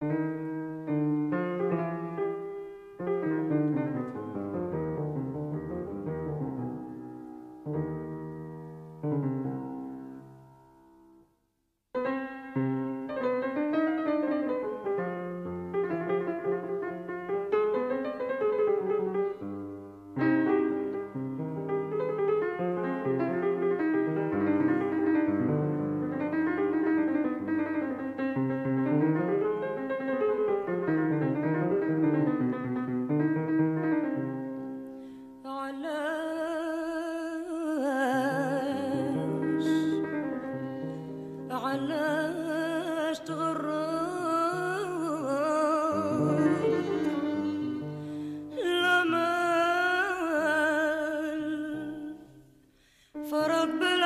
علاش تغرب الأمل فرق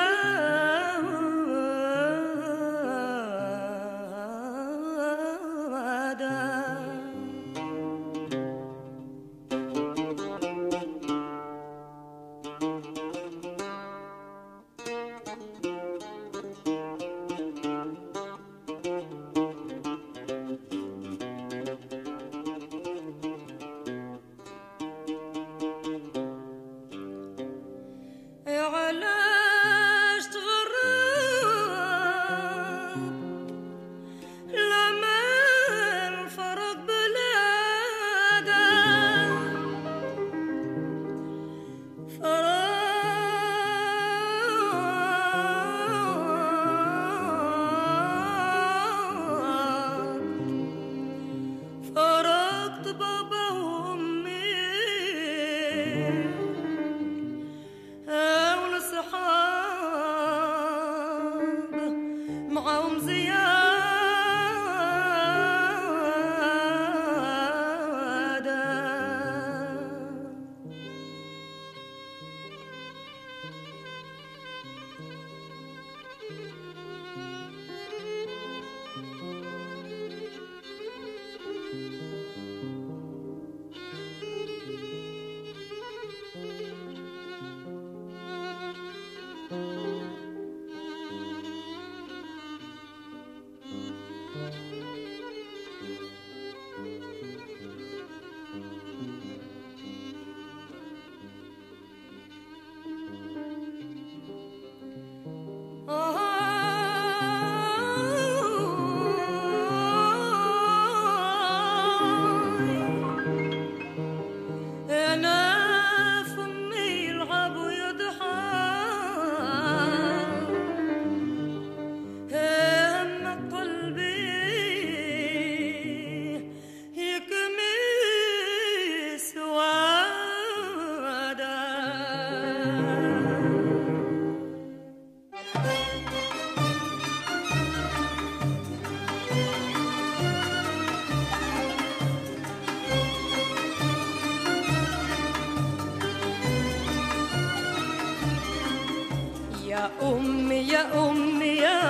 يا أمي يا أمي يا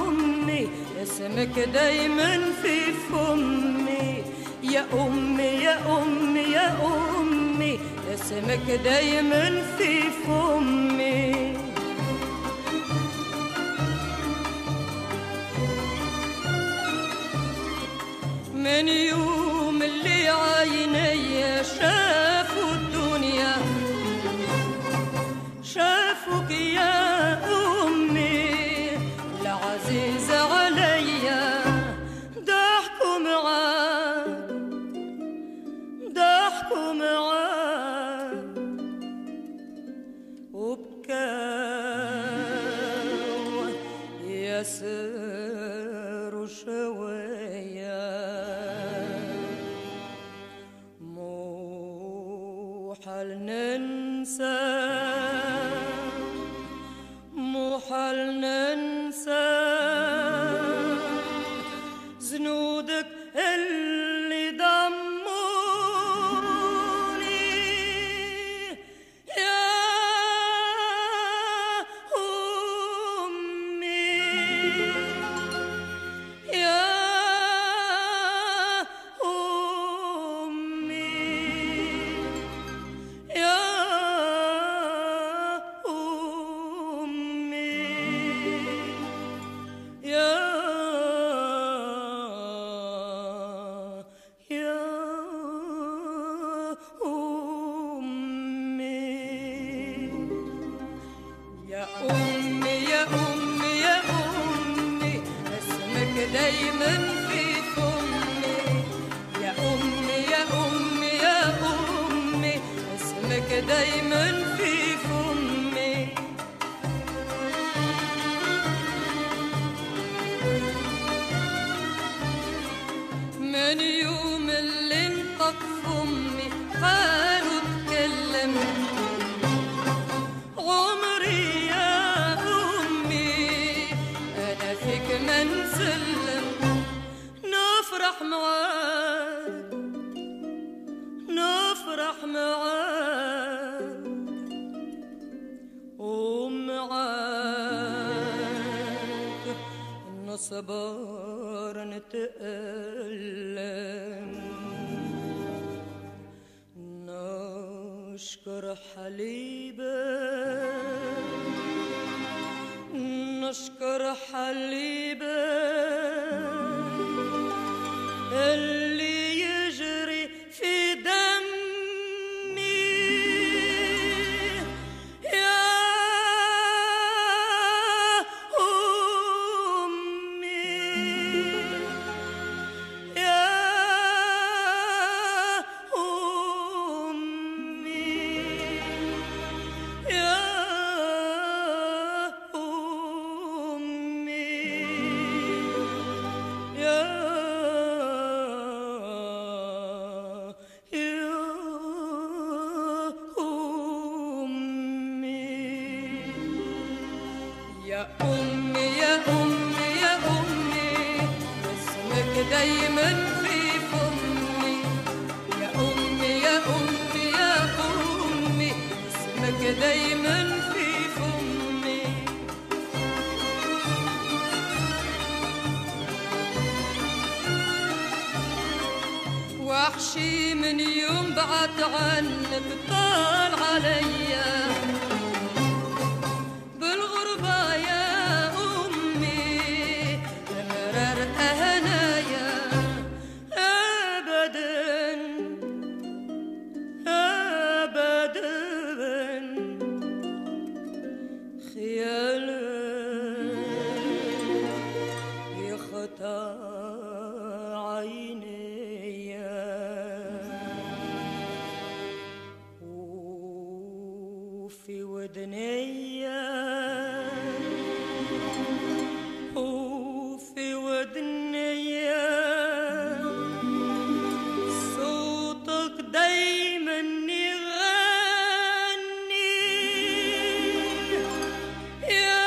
أمي اسمك دايما في فمي يا أمي يا أمي يا أمي اسمك دايما في فمي من يوم اللي عيني شافوا الدنيا شافوك يا أمي العزيزة عليا ضحكوا معاك ضحكوا معاك وبكاوا يسروا شوية مو حل ننسى مو حل ننسى زنودك اللي ضموني يا أمي يا أمي يا يا من يوم اللي انطق فمي قالوا اتكلم عمري يا أمي أنا فيك ما نسلم نفرح معاك نفرح معاك ومعاك نصبر نتألم نشكر حليبك نشكر حليبك اللي يجري في دمي يا أمي يا أمي يا أمي يا أمي يا أمي يا أمي اسمك دايما في فمي يا أمي يا أمي يا أمي اسمك دايما في فمي وحشي من يوم بعد عنك طال عليا عيني وفي ودني وفي ودني صوتك دايما يغني يا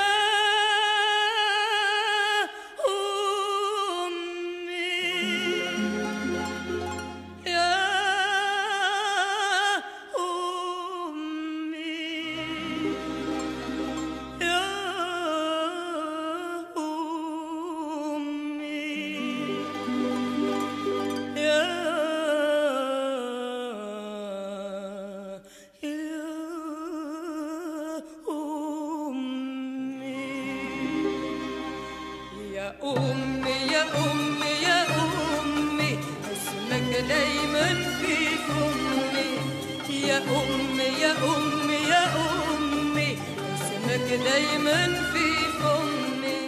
أمي يا أمي يا أمي اسمك دايما في فمي يا أمي يا أمي يا أمي اسمك دايما في فمي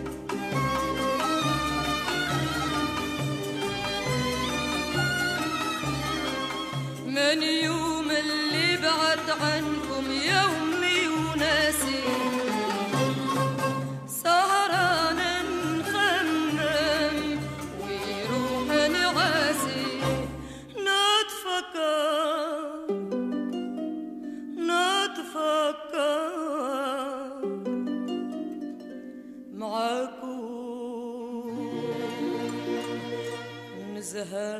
من يوم اللي بعد عنكم يومي وناسي نزهى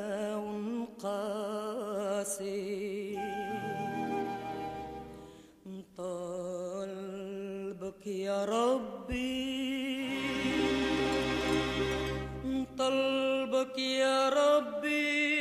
ونقاسي نطالبك يا ربي نطالبك يا ربي